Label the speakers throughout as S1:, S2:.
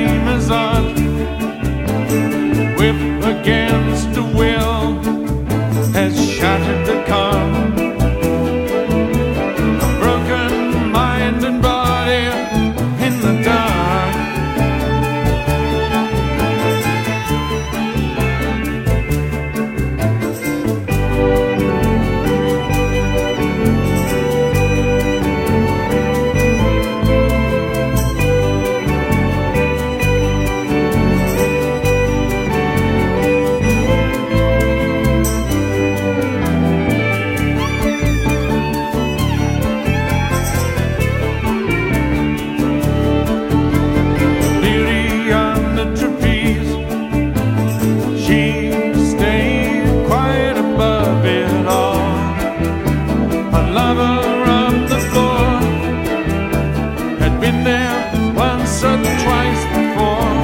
S1: dreamer's art, whip against the will has shattered the calm. A broken mind and body in the dark. Twice before.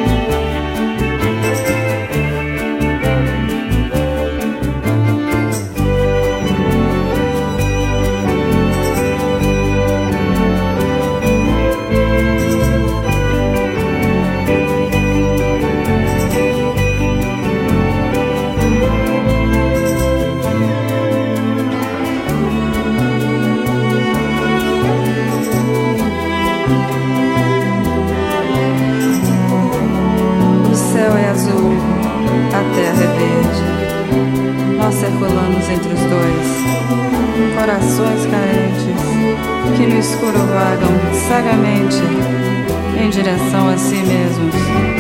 S2: A terra é verde, nós circulamos entre os dois, corações carentes que no escuro vagam cegamente em direção a si mesmos.